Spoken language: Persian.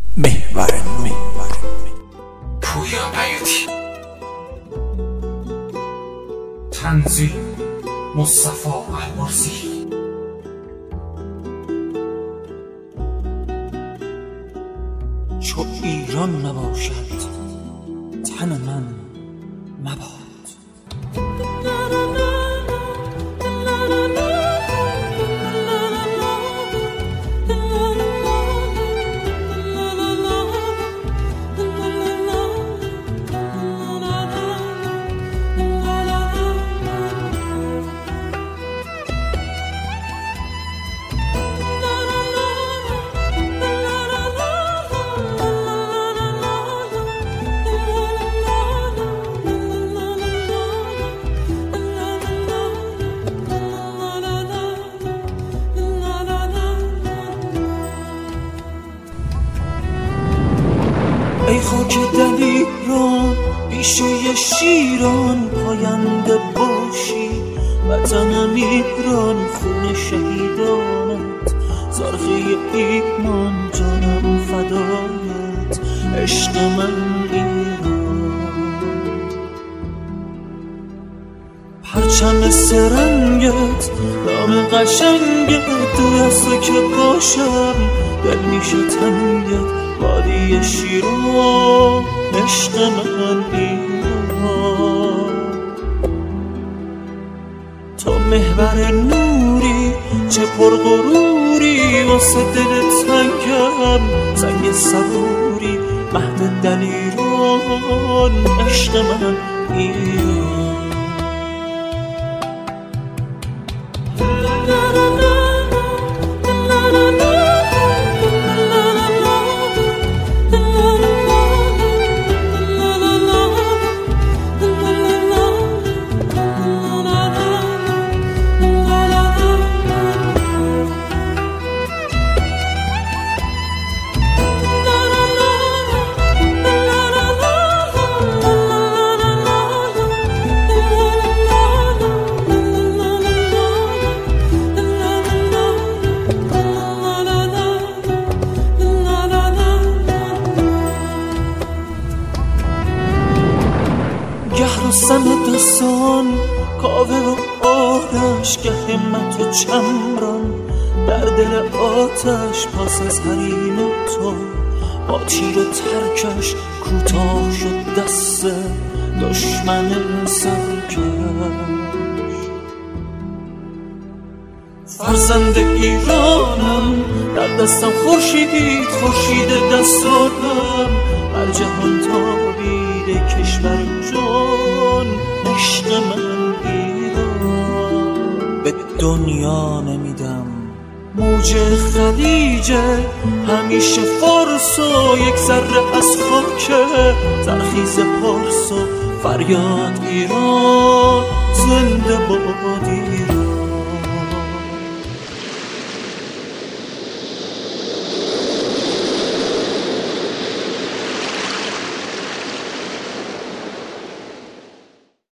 محور پویا بیاتی. تنظیم مصطفی احمرزی. چو ایران نباشد تن من مباد. ای خاک دلیران بیشه شیران پاینده باشی، وطنم ایران خون شهیدانت، زرخه ایمان جانم فدایت، عشق من ایران. پرچم سرنگت نام قشنگت دور از تو که باشم دل میشه تنگت، وادی شیران عشق من ایران. تو محور نوری چه پرغروری، واسه دل تنگم سنگ صبوری، مهد دلیران عشق من ایران. گه رستم دستان کاوه و آرش، گه همت و چمران در دل آتش، پاس از حریم تو با تیر و ترکش، کوتاه شد دست دشمن سرکش. فرزند ایرانم در دستم خورشید، خورشید دستانم بر جهان تابیده کشور جان، عشق من ایران. به دنیا نمیدم موج خلیجه، همیشه فارس و یک ذره از خاک زرخیز پارس و فریاد ایران، زنده باد ایران.